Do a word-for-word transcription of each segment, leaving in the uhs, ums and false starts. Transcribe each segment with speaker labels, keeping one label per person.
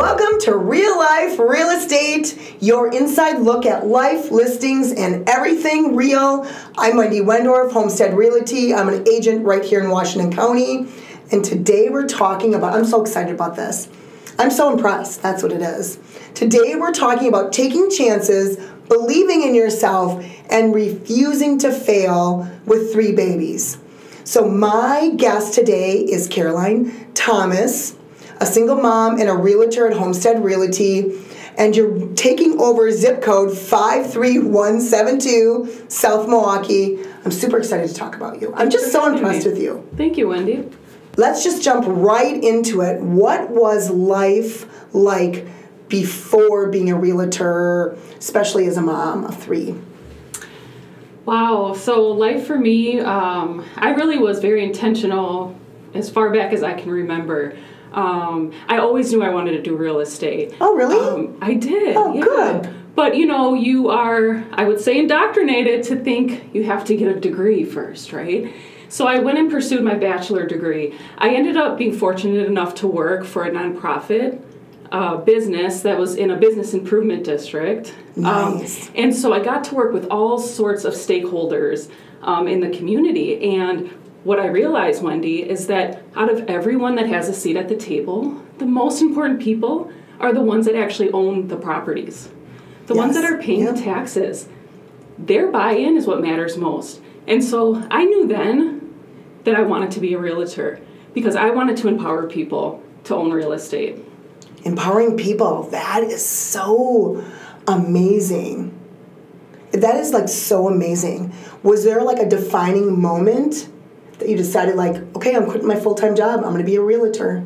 Speaker 1: Welcome to Real Life Real Estate, your inside look at life, listings, and everything real. I'm Wendy Wendorf, Homestead Realty. I'm an agent right here in Washington County. And today we're talking about, I'm so excited about this. I'm so impressed, that's what it is. Today we're talking about taking chances, believing in yourself, and refusing to fail with three babies. So my guest today is Caroline Thomas, a single mom and a realtor at Homestead Realty, and you're taking over zip code five three one seven two, South Milwaukee. I'm super excited to talk about you. I'm just so impressed with you.
Speaker 2: Thank you, Wendy.
Speaker 1: Let's just jump right into it. What was life like before being a realtor, especially as a mom of three?
Speaker 2: Wow. So life for me, um, I really was very intentional as far back as I can remember. Um, I always knew I wanted to do real estate.
Speaker 1: Oh, really?
Speaker 2: Um, I did.
Speaker 1: Oh,
Speaker 2: yeah.
Speaker 1: good.
Speaker 2: But, you know, you are, I would say, indoctrinated to think you have to get a degree first, right? So I went and pursued my bachelor degree. I ended up being fortunate enough to work for a nonprofit uh, business that was in a business improvement district.
Speaker 1: Nice.
Speaker 2: Um, and so I got to work with all sorts of stakeholders um, in the community. And what I realized, Wendy, is that out of everyone that has a seat at the table, the most important people are the ones that actually own the properties. The
Speaker 1: Yes.
Speaker 2: ones that are paying
Speaker 1: Yep.
Speaker 2: the taxes. Their buy-in is what matters most. And so I knew then that I wanted to be a realtor because I wanted to empower people to own real estate.
Speaker 1: Empowering people, that is so amazing. That is like so amazing. Was there like a defining moment that you decided like, okay, I'm quitting my full-time job, I'm gonna be a realtor?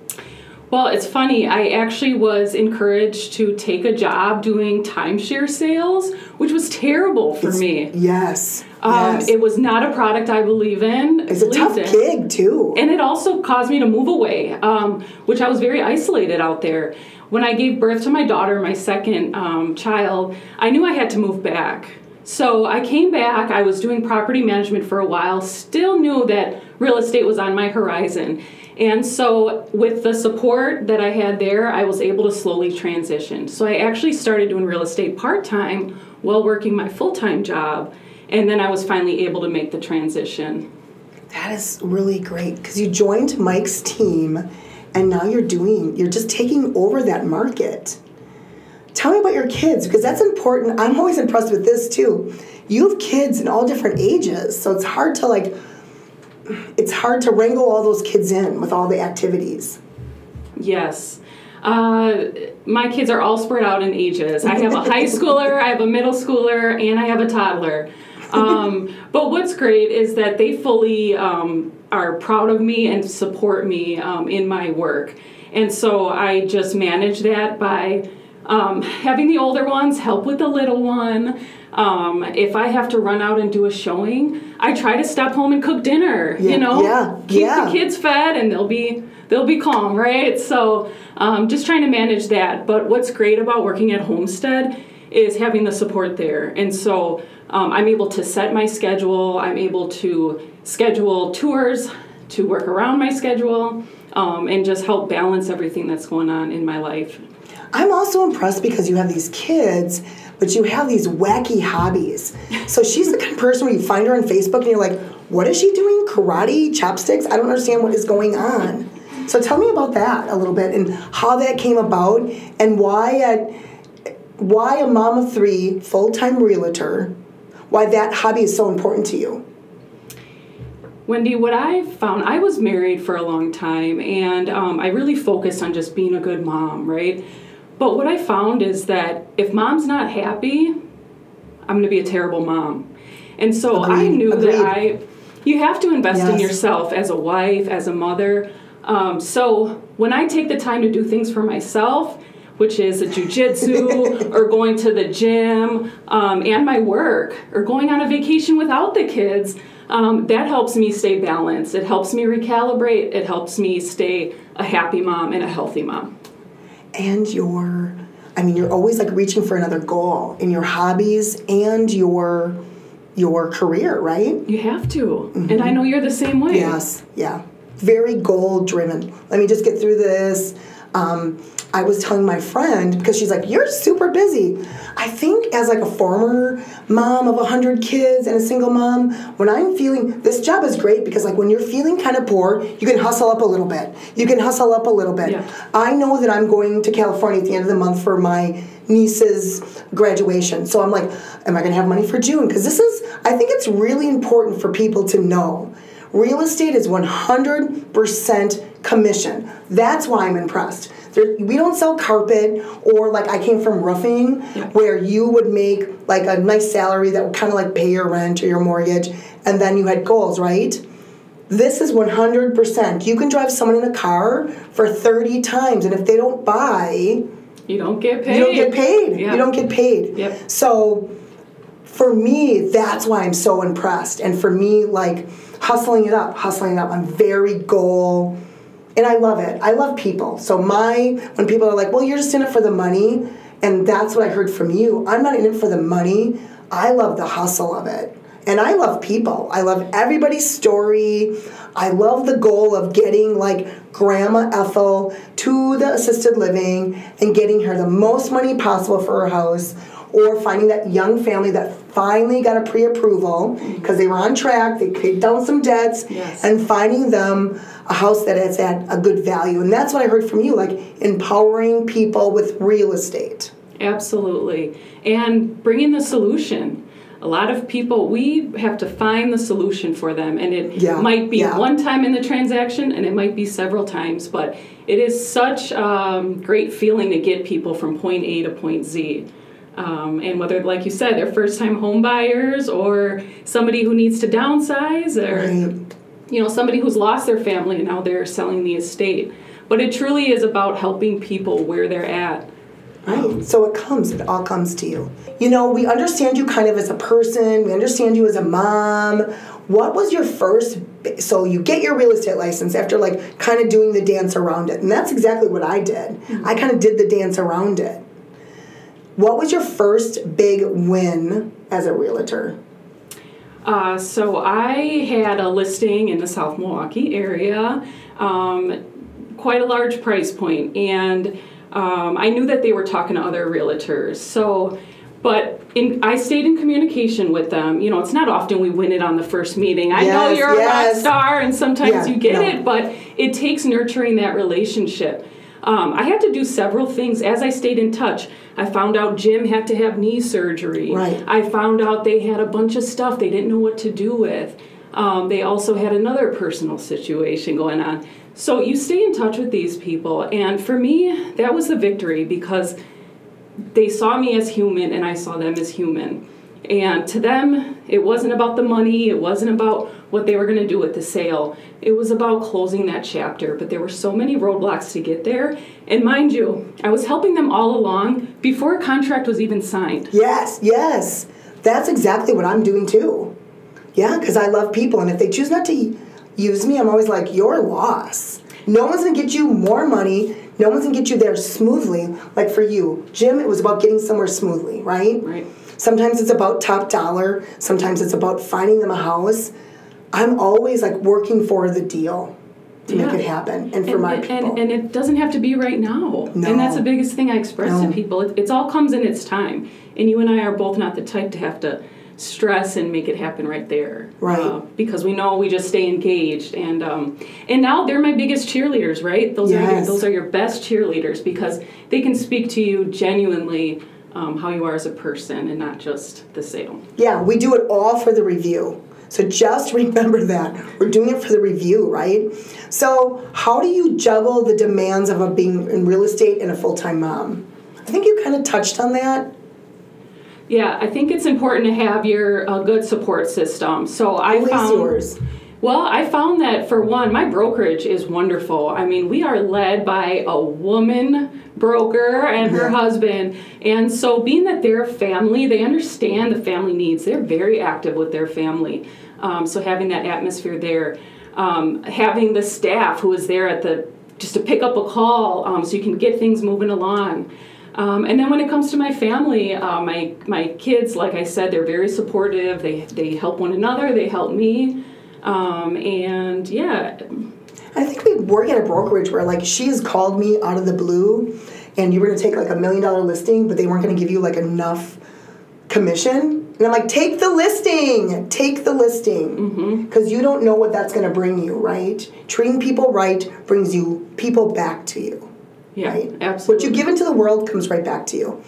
Speaker 2: Well, it's funny. I actually was encouraged to take a job doing timeshare sales, which was terrible for
Speaker 1: It's-
Speaker 2: me.
Speaker 1: Yes,
Speaker 2: Um,
Speaker 1: yes.
Speaker 2: It was not a product I believe in.
Speaker 1: It's a tough
Speaker 2: believed in.
Speaker 1: gig too.
Speaker 2: And it also caused me to move away, um, which I was very isolated out there. When I gave birth to my daughter, my second um, child, I knew I had to move back. So I came back, I was doing property management for a while, still knew that real estate was on my horizon. And so with the support that I had there, I was able to slowly transition. So I actually started doing real estate part-time while working my full-time job. And then I was finally able to make the transition.
Speaker 1: That is really great because you joined Mike's team and now you're doing, you're just taking over that market. Tell me about your kids because that's important. I'm always impressed with this too. You have kids in all different ages, so it's hard to like, it's hard to wrangle all those kids in with all the activities.
Speaker 2: Yes. Uh, my kids are all spread out in ages. I have a high schooler, I have a middle schooler, and I have a toddler. Um, but what's great is that they fully um, are proud of me and support me um, in my work. And so I just manage that by um, having the older ones help with the little one. Um, if I have to run out and do a showing, I try to step home and cook dinner,
Speaker 1: Yeah,
Speaker 2: you know,
Speaker 1: yeah,
Speaker 2: keep
Speaker 1: yeah.
Speaker 2: the kids fed and they'll be they'll be calm, right? So um, just trying to manage that. But what's great about working at Homestead is having the support there. And so um, I'm able to set my schedule. I'm able to schedule tours to work around my schedule um, and just help balance everything that's going on in my life.
Speaker 1: I'm also impressed because you have these kids, but you have these wacky hobbies. So she's the kind of person where you find her on Facebook and you're like, what is she doing? Karate, chopsticks? I don't understand what is going on. So tell me about that a little bit and how that came about and why at, why a mom of three, full-time realtor, why that hobby is so important to you.
Speaker 2: Wendy, what I found, I was married for a long time and um, I really focused on just being a good mom, right? But what I found is that if mom's not happy, I'm going to be a terrible mom. And so
Speaker 1: Agreed.
Speaker 2: I knew
Speaker 1: Agreed.
Speaker 2: that I, you have to invest
Speaker 1: Yes.
Speaker 2: in yourself as a wife, as a mother. Um, so when I take the time to do things for myself, which is a jujitsu or going to the gym um, and my work or going on a vacation without the kids, um, that helps me stay balanced. It helps me recalibrate. It helps me stay a happy mom and a healthy mom.
Speaker 1: And your, I mean, you're always like reaching for another goal in your hobbies and your your career, right?
Speaker 2: You have to. Mm-hmm. And I know you're the same way.
Speaker 1: Yes, yeah. Very goal driven. Let me just get through this. Um, I was telling my friend, because she's like, you're super busy. I think as like a former mom of one hundred kids and a single mom, when I'm feeling, this job is great because like when you're feeling kind of poor, you can hustle up a little bit. You can hustle up a little bit.
Speaker 2: Yeah.
Speaker 1: I know that I'm going to California at the end of the month for my niece's graduation. So I'm like, am I going to have money for June? Because this is, I think it's really important for people to know. Real estate is one hundred percent commission. That's why I'm impressed. There, we don't sell carpet, or like I came from roofing,
Speaker 2: yeah.
Speaker 1: where you would make like a nice salary that would kind of like pay your rent or your mortgage, and then you had goals, right? This is one hundred percent. You can drive someone in a car for thirty times, and if they don't buy,
Speaker 2: you don't get paid.
Speaker 1: You don't get paid.
Speaker 2: Yeah.
Speaker 1: You don't get paid.
Speaker 2: Yep.
Speaker 1: So for me, that's why I'm so impressed. And for me, like hustling it up, hustling it up. I'm very goal, and I love it. I love people. So my, when people are like, well, you're just in it for the money, and that's what I heard from you. I'm not in it for the money. I love the hustle of it. And I love people. I love everybody's story. I love the goal of getting like Grandma Ethel to the assisted living and getting her the most money possible for her house, or finding that young family that finally got a pre-approval because they were on track, they paid down some debts,
Speaker 2: yes.
Speaker 1: and finding them a house that is at a good value. And that's what I heard from you, like empowering people with real estate.
Speaker 2: Absolutely. And bringing the solution. A lot of people, we have to find the solution for them, and it
Speaker 1: yeah,
Speaker 2: might be
Speaker 1: yeah.
Speaker 2: one time in the transaction, and it might be several times, but it is such a um, great feeling to get people from point A to point Z. Um, and whether, like you said, they're first-time home buyers, or somebody who needs to downsize, or
Speaker 1: right.
Speaker 2: you know, somebody who's lost their family and now they're selling the estate. But it truly is about helping people where they're at.
Speaker 1: Right. So it comes, it all comes to you. You know, we understand you kind of as a person, we understand you as a mom. What was your first, so you get your real estate license after like kind of doing the dance around it. And that's exactly what I did. Mm-hmm. I kind of did the dance around it. What was your first big win as a realtor?
Speaker 2: Uh, so I had a listing in the South Milwaukee area, um, quite a large price point, and um, I knew that they were talking to other realtors. So, but in, I stayed in communication with them. You know, it's not often we win it on the first meeting. I
Speaker 1: yes,
Speaker 2: know you're
Speaker 1: yes.
Speaker 2: a rock star, and sometimes
Speaker 1: yeah,
Speaker 2: you get
Speaker 1: no.
Speaker 2: it, but it takes nurturing that relationship. Um, I had to do several things as I stayed in touch. I found out Jim had to have knee surgery.
Speaker 1: Right.
Speaker 2: I found out they had a bunch of stuff they didn't know what to do with. Um, they also had another personal situation going on. So you stay in touch with these people. And for me, that was the victory, because they saw me as human and I saw them as human. And to them, it wasn't about the money. It wasn't about what they were going to do with the sale. It was about closing that chapter. But there were so many roadblocks to get there. And mind you, I was helping them all along before a contract was even signed.
Speaker 1: Yes, yes. That's exactly what I'm doing too. Yeah, because I love people. And if they choose not to use me, I'm always like, your loss. No one's going to get you more money. No one's going to get you there smoothly. Like for you, Jim, it was about getting somewhere smoothly, right?
Speaker 2: Right.
Speaker 1: Sometimes it's about top dollar. Sometimes it's about finding them a house. I'm always like working for the deal to yeah. make it happen, and for
Speaker 2: and,
Speaker 1: my
Speaker 2: and,
Speaker 1: people.
Speaker 2: And, and it doesn't have to be right now.
Speaker 1: No.
Speaker 2: And that's the biggest thing I express
Speaker 1: no.
Speaker 2: to people. It it's all comes in its time. And you and I are both not the type to have to stress and make it happen right there.
Speaker 1: Right.
Speaker 2: Uh, because we know we just stay engaged. And um, and now they're my biggest cheerleaders, right? Those
Speaker 1: yes.
Speaker 2: are your, those are your best cheerleaders, because they can speak to you genuinely. Um, how you are as a person and not just the sale.
Speaker 1: Yeah, we do it all for the review. So just remember that. We're doing it for the review, right? So how do you juggle the demands of a being in real estate and a full-time mom? I think you kind of touched on that.
Speaker 2: Yeah, I think it's important to have your uh, good support system. So I
Speaker 1: Who
Speaker 2: found
Speaker 1: is yours?
Speaker 2: Well, I found that, for one, my brokerage is wonderful. I mean, we are led by a woman broker and her
Speaker 1: yeah.
Speaker 2: husband. And so being that they're a family, they understand the family needs. They're very active with their family. Um, so having that atmosphere there. Um, having the staff who is there at the just to pick up a call um, so you can get things moving along. Um, and then when it comes to my family, uh, my my kids, like I said, they're very supportive. They, they help one another. They help me. Um, and yeah.
Speaker 1: I think we work at a brokerage where like she has called me out of the blue and you were going to take like a million dollar listing, but they weren't going to give you like enough commission. And I'm like, take the listing, take the listing, because mm-hmm. you don't know what that's going to bring you, right? Treating people right brings you people back to you,
Speaker 2: yeah,
Speaker 1: right?
Speaker 2: Absolutely.
Speaker 1: What you give into the world comes right back to you.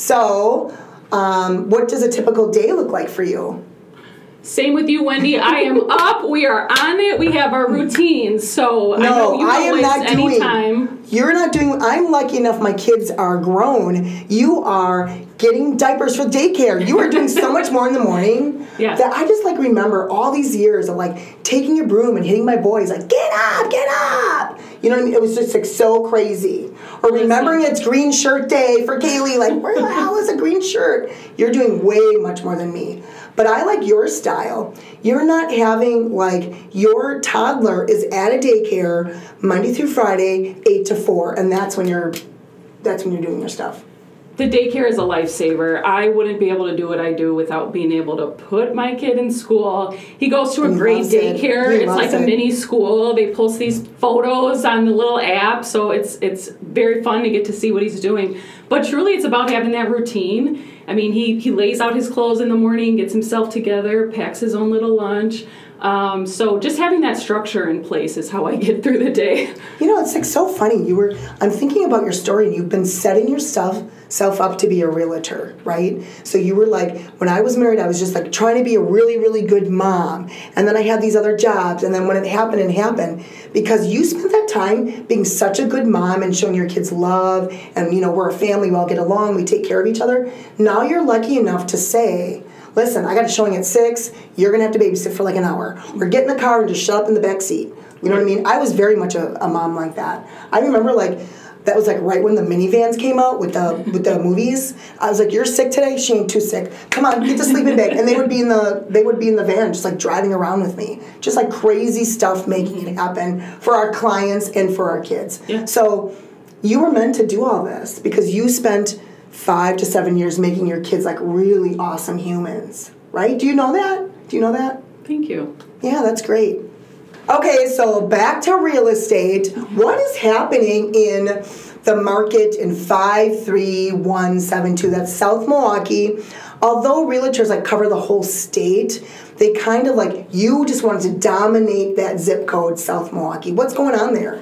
Speaker 1: So, um, what does a typical day look like for you?
Speaker 2: Same with you, Wendy. I am up. We are on it. We have our routines. So
Speaker 1: no,
Speaker 2: I know you
Speaker 1: I am not doing.
Speaker 2: anytime.
Speaker 1: You're not doing. I'm lucky enough. My kids are grown. You are getting diapers for daycare. You are doing so much more in the morning.
Speaker 2: Yes.
Speaker 1: That I just like remember all these years of like taking your broom and hitting my boys like get up, get up. You know what I mean? It was just like so crazy. Or remembering it's green shirt day for Kaylee. Like where the hell is a green shirt? You're doing way much more than me. But I like your style. You're not having, like, your toddler is at a daycare Monday through Friday, eight to four, and that's when you're, that's when you're doing your stuff.
Speaker 2: The daycare is a lifesaver. I wouldn't be able to do what I do without being able to put my kid in school. He goes to a great daycare. It. It's like it. a mini school. They post these photos on the little app, so it's it's very fun to get to see what he's doing. But truly, it's about having that routine. I mean, he, he lays out his clothes in the morning, gets himself together, packs his own little lunch. Um, so just having that structure in place is how I get through the day.
Speaker 1: You know, it's like so funny. You were, I'm thinking about your story, and you've been setting yourself self up to be a realtor, right? So you were like, when I was married, I was just like trying to be a really, really good mom. And then I had these other jobs. And then when it happened, it happened. Because you spent that time being such a good mom and showing your kids love. And, you know, we're a family. We all get along. We take care of each other. Now you're lucky enough to say, listen, I got a showing at six. You're going to have to babysit for like an hour. Or get in the car and just shut up in the back seat. You know what I mean? I was very much a, a mom like that. I remember like, that was like right when the minivans came out with the with the movies. I was like, "You're sick today? She ain't too sick. Come on, get to sleeping bag." And they would be in the they would be in the van, just like driving around with me, just like crazy stuff, making it happen for our clients and for our kids.
Speaker 2: Yeah.
Speaker 1: So you were meant to do all this because you spent five to seven years making your kids like really awesome humans, right? Do you know that? Do you know that?
Speaker 2: Thank you.
Speaker 1: Yeah, that's great. Okay, so back to real estate. What is happening in the market in five three one seven two? That's South Milwaukee. Although realtors like cover the whole state, they kind of like, you just wanted to dominate that zip code, South Milwaukee. What's going on there?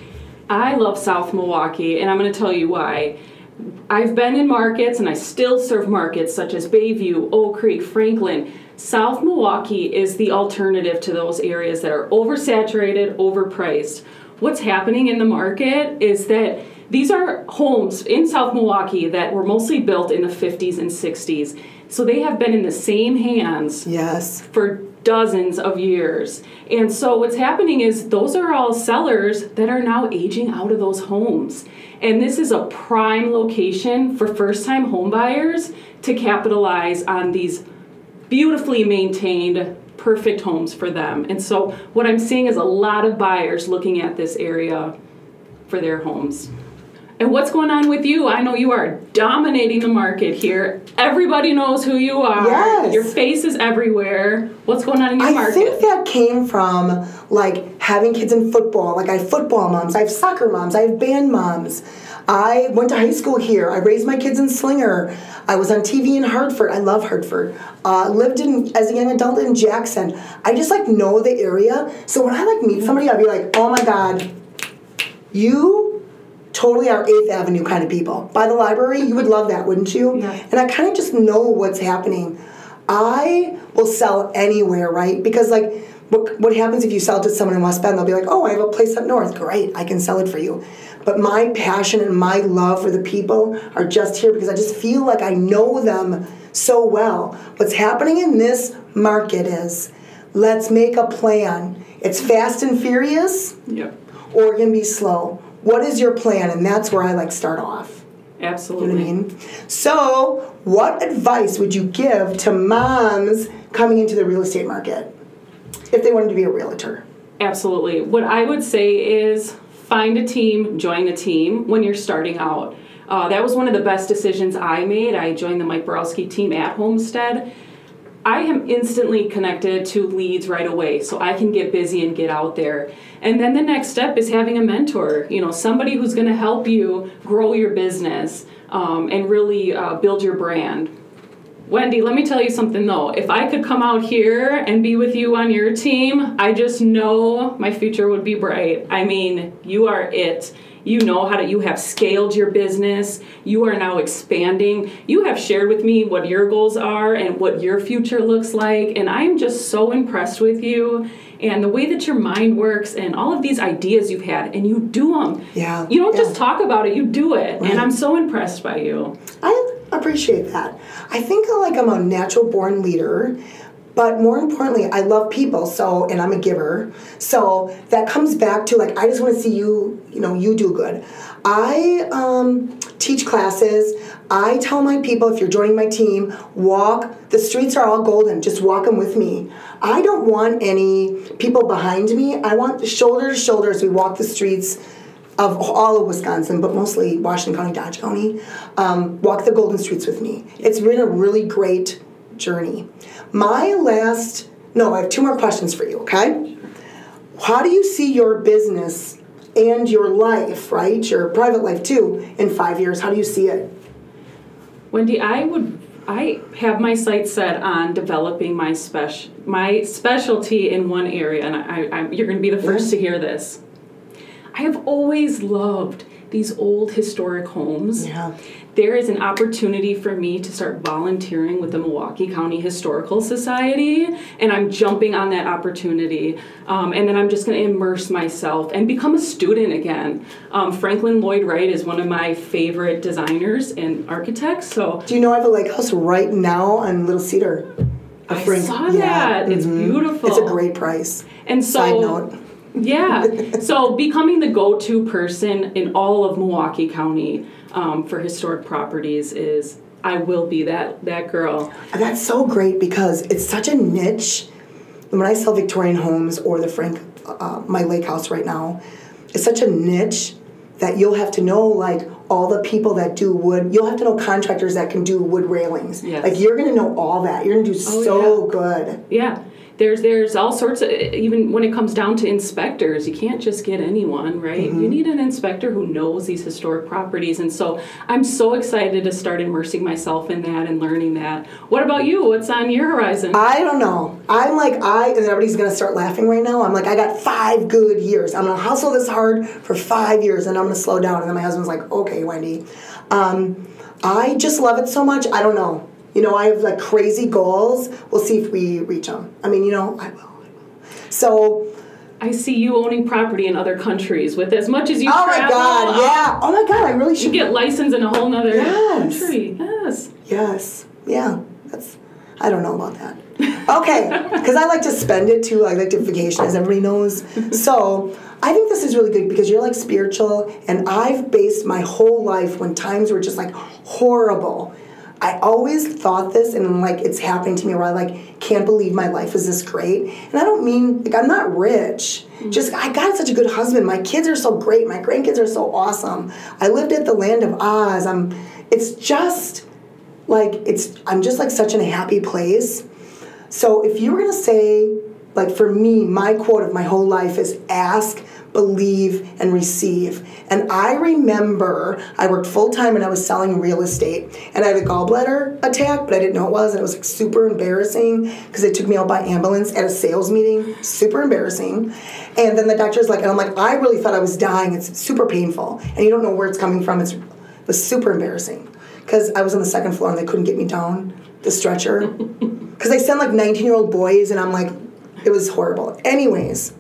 Speaker 2: I love South Milwaukee, and I'm going to tell you why. I've been in markets, and I still serve markets such as Bayview, Oak Creek, Franklin. South Milwaukee is the alternative to those areas that are oversaturated, overpriced. What's happening in the market is that these are homes in South Milwaukee that were mostly built in the fifties and sixties. So they have been in the same hands
Speaker 1: yes.
Speaker 2: for dozens of years. And so what's happening is those are all sellers that are now aging out of those homes. And this is a prime location for first-time home buyers to capitalize on these beautifully maintained, perfect homes for them. And so what I'm seeing is a lot of buyers looking at this area for their homes. And what's going on with you? I know you are dominating the market here. Everybody knows who you are.
Speaker 1: Yes.
Speaker 2: Your face is everywhere. What's going on in your
Speaker 1: I
Speaker 2: market?
Speaker 1: I think that came from like having kids in football. Like I have football moms, I have soccer moms, I have band moms. I went to high school here. I raised my kids in Slinger. I was on T V in Hartford. I love Hartford. Uh, lived in as a young adult in Jackson. I just like know the area. So when I like meet somebody, I'd be like, oh my God, you totally are eighth Avenue kind of people. By the library, you would love that, wouldn't you?
Speaker 2: Yeah.
Speaker 1: And I kind of just know what's happening. I will sell anywhere, right? Because like, what, what happens if you sell to someone in West Bend? They'll be like, oh, I have a place up north. Great, I can sell it for you. But my passion and my love for the people are just here because I just feel like I know them so well. What's happening in this market is, let's make a plan. It's fast and furious,
Speaker 2: yep.
Speaker 1: or it can be slow. What is your plan? And that's where I like start off.
Speaker 2: Absolutely.
Speaker 1: You know what I mean? So, what advice would you give to moms coming into the real estate market if they wanted to be a realtor?
Speaker 2: Absolutely. What I would say is find a team, join a team when you're starting out. Uh, that was one of the best decisions I made. I joined the Mike Borowski team at Homestead. I am instantly connected to leads right away, so I can get busy and get out there. And then the next step is having a mentor, you know, somebody who's going to help you grow your business um, and really uh, build your brand. Wendy, let me tell you something though. If I could come out here and be with you on your team, I just know my future would be bright. I mean, you are it. You know how to, you have scaled your business. You are now expanding. You have shared with me what your goals are and what your future looks like. And I'm just so impressed with you and the way that your mind works and all of these ideas you've had, and you do them.
Speaker 1: Yeah.
Speaker 2: You don't
Speaker 1: yeah.
Speaker 2: just talk about it, you do it. Right. And I'm so impressed by you.
Speaker 1: I appreciate that. I think like I'm a natural born leader. But more importantly, I love people, so, and I'm a giver. So that comes back to, like, I just want to see you, you know, you do good. I um, teach classes. I tell my people, if you're joining my team, walk. The streets are all golden. Just walk them with me. I don't want any people behind me. I want shoulder to shoulder as we walk the streets of all of Wisconsin, but mostly Washington County, Dodge County. Um, walk the golden streets with me. It's been a really great journey. My last, no, I have two more questions for you, okay? How do you see your business and your life, right, your private life too, in five years? How do you see it?
Speaker 2: Wendy, I would, I have my sights set on developing my special, my specialty in one area, and I, I, you're going to be the first yeah. to hear this. I have always loved these old historic homes.
Speaker 1: Yeah.
Speaker 2: There is an opportunity for me to start volunteering with the Milwaukee County Historical Society, and I'm jumping on that opportunity. Um, and then I'm just going to immerse myself and become a student again. Um, Franklin Lloyd Wright is one of my favorite designers and architects. So,
Speaker 1: do you know I have a lake house right now on Little Cedar?
Speaker 2: I Frank- saw that. Yeah. It's mm-hmm. beautiful.
Speaker 1: It's a great price.
Speaker 2: And so,
Speaker 1: side note.
Speaker 2: Yeah. So becoming the go-to person in all of Milwaukee County um, for historic properties is, I will be that that girl.
Speaker 1: That's so great because it's such a niche. When I sell Victorian homes or the Frank, uh, my lake house right now, it's such a niche that you'll have to know like all the people that do wood. You'll have to know contractors that can do wood railings.
Speaker 2: Yes.
Speaker 1: Like you're going to know all that. You're going to do
Speaker 2: oh,
Speaker 1: so
Speaker 2: yeah.
Speaker 1: good.
Speaker 2: Yeah. There's there's all sorts of, even when it comes down to inspectors, you can't just get anyone, right? Mm-hmm. You need an inspector who knows these historic properties. And so I'm so excited to start immersing myself in that and learning that. What about you? What's on your horizon?
Speaker 1: I don't know. I'm like, I, and everybody's going to start laughing right now. I'm like, I got five good years. I'm going to hustle this hard for five years and I'm going to slow down. And then my husband's like, okay, Wendy. Um, I just love it so much. I don't know. You know, I have like crazy goals. We'll see if we reach them. I mean, you know, I will. I will. So,
Speaker 2: I see you owning property in other countries with as much as you
Speaker 1: oh
Speaker 2: travel.
Speaker 1: Oh my God, yeah. Oh my God, I really should.
Speaker 2: You get licensed in a whole nother
Speaker 1: yes.
Speaker 2: country. Yes.
Speaker 1: Yes. Yeah. That's. I don't know about that. Okay, because I like to spend it too. I like to vacation, as everybody knows. So I think this is really good because you're like spiritual, and I've based my whole life when times were just like horrible. I always thought this, and like it's happening to me where I like can't believe my life is this great. And I don't mean like I'm not rich. Mm-hmm. Just I got such a good husband. My kids are so great. My grandkids are so awesome. I lived at the Land of Oz. I'm. It's just like it's. I'm just like such in a happy place. So if you were gonna say, like for me, my quote of my whole life is ask, believe, and receive. And I remember I worked full-time and I was selling real estate. And I had a gallbladder attack, but I didn't know it was. And it was like super embarrassing because they took me out by ambulance at a sales meeting. Super embarrassing. And then the doctor's like, and I'm like, I really thought I was dying. It's super painful. And you don't know where it's coming from. It's, it was super embarrassing because I was on the second floor and they couldn't get me down the stretcher. Because they send like nineteen-year-old boys and I'm like, it was horrible. Anyways,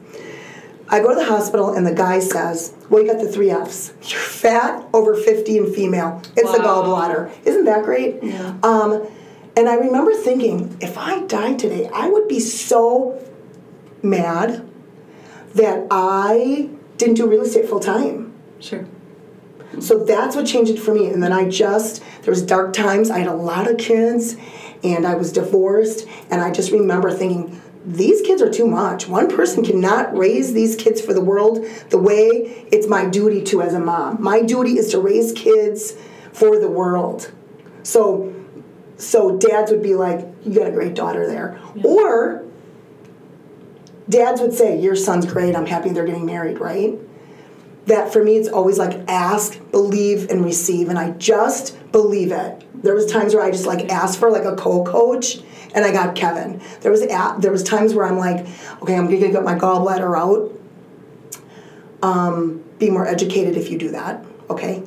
Speaker 1: I go to the hospital and the guy says, well, you got the three F's. You're fat, over fifty, and female. It's wow. the gallbladder. Isn't that great?
Speaker 2: Yeah.
Speaker 1: Um, and I remember thinking, if I died today, I would be so mad that I didn't do real estate full time.
Speaker 2: Sure.
Speaker 1: So that's what changed it for me. And then I just, there was dark times. I had a lot of kids, and I was divorced, and I just remember thinking, these kids are too much. One person cannot raise these kids for the world the way it's my duty to as a mom. My duty is to raise kids for the world. So so dads would be like, you got a great daughter there. Yeah. Or dads would say, your son's great, I'm happy they're getting married, right? That for me, it's always like ask, believe, and receive. And I just believe it. There was times where I just like asked for like a co-coach, and I got Kevin. There was a, there was times where I'm like, okay, I'm going to get my gallbladder out. Um, be more educated if you do that, okay?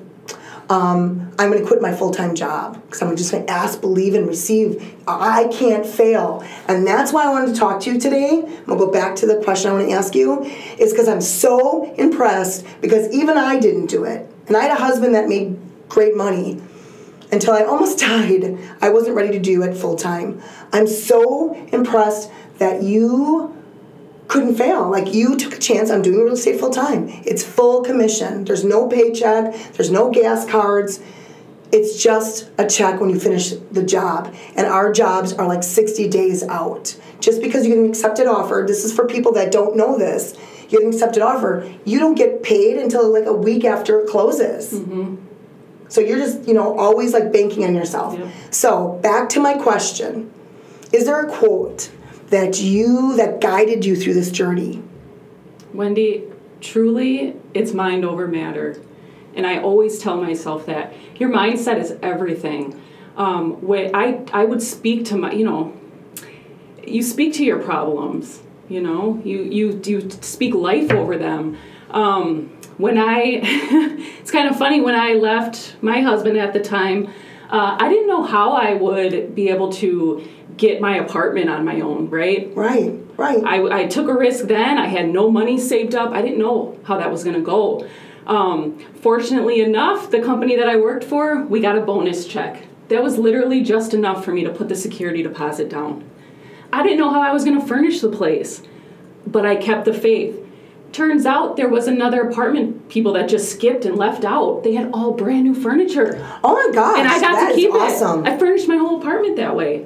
Speaker 1: Um, I'm going to quit my full-time job because I'm just going to ask, believe, and receive. I can't fail. And that's why I wanted to talk to you today. I'm going to go back to the question I want to ask you, is because I'm so impressed because even I didn't do it. And I had a husband that made great money until I almost died. I wasn't ready to do it full-time. I'm so impressed that you couldn't fail. Like, you took a chance on doing real estate full-time. It's full commission. There's no paycheck. There's no gas cards. It's just a check when you finish the job. And our jobs are like sixty days out. Just because you get an accepted offer, this is for people that don't know this, you get an accepted offer, you don't get paid until like a week after it closes. Mm-hmm. So you're just, you know, always like banking on yourself. Yep. So back to my question. Is there a quote that you, that guided you through this journey?
Speaker 2: Wendy, truly, it's mind over matter. And I always tell myself that. Your mindset is everything. Um, when I, I would speak to my, you know, you speak to your problems, you know, you, you, you speak life over them. Um, when I, it's kind of funny, when I left my husband at the time, uh, I didn't know how I would be able to get my apartment on my own, right?
Speaker 1: Right, right.
Speaker 2: I, I took a risk then. I had no money saved up. I didn't know how that was going to go. Um, fortunately enough, the company that I worked for, we got a bonus check. That was literally just enough for me to put the security deposit down. I didn't know how I was going to furnish the place, but I kept the faith. Turns out there was another apartment people that just skipped and left out. They had all brand new furniture.
Speaker 1: Oh my gosh,
Speaker 2: and I got
Speaker 1: that
Speaker 2: to keep
Speaker 1: is awesome.
Speaker 2: it. I furnished my whole apartment that way.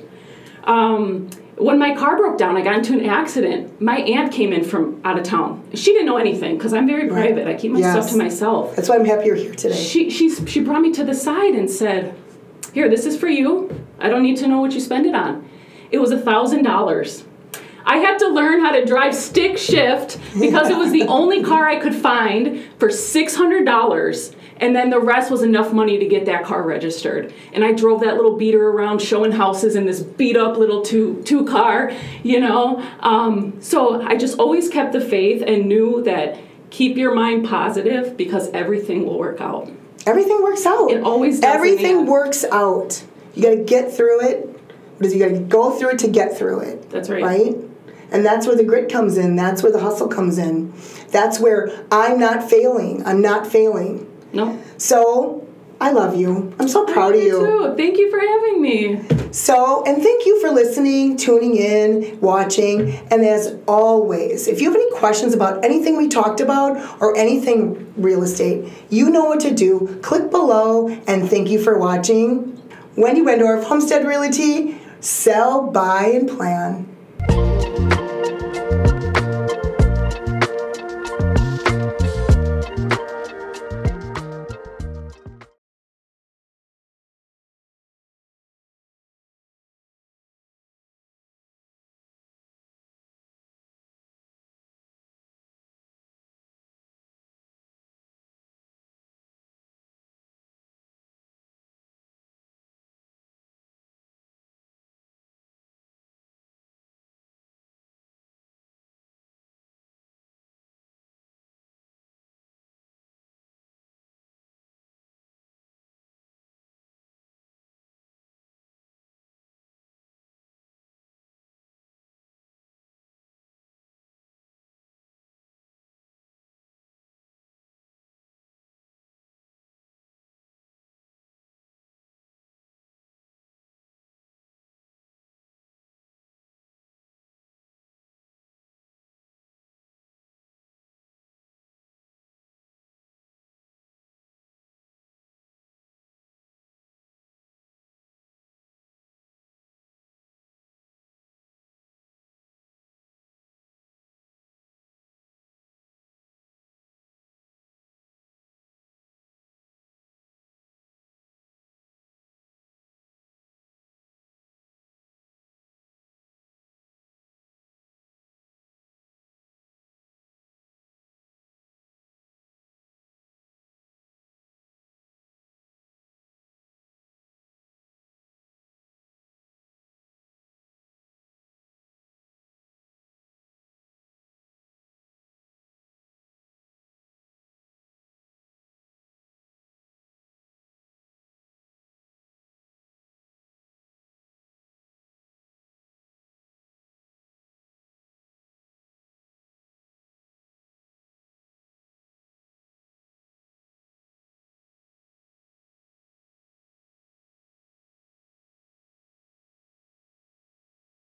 Speaker 2: Um, when my car broke down, I got into an accident. My aunt came in from out of town. She didn't know anything because I'm very private. Right. I keep my yes. stuff to myself.
Speaker 1: That's why I'm happy you're here today.
Speaker 2: She, she, she brought me to the side and said, here, this is for you. I don't need to know what you spend it on. It was one thousand dollars. I had to learn how to drive stick shift because it was the only car I could find for six hundred dollars. And then the rest was enough money to get that car registered. And I drove that little beater around showing houses in this beat-up little two, two car, you know. Um, so I just always kept the faith and knew that keep your mind positive because everything will work out.
Speaker 1: Everything works out.
Speaker 2: It always does.
Speaker 1: Everything works out. You got to get through it. Because you got to go through it to get through it.
Speaker 2: That's right.
Speaker 1: Right? And that's where the grit comes in. That's where the hustle comes in. That's where I'm not failing. I'm not failing.
Speaker 2: No.
Speaker 1: So, I love you. I'm so proud
Speaker 2: I
Speaker 1: of you.
Speaker 2: Too. Thank you for having me.
Speaker 1: So, and thank you for listening, tuning in, watching. And as always, if you have any questions about anything we talked about or anything real estate, you know what to do. Click below, and thank you for watching. Wendy Wendorf, Homestead Realty, sell, buy, and plan.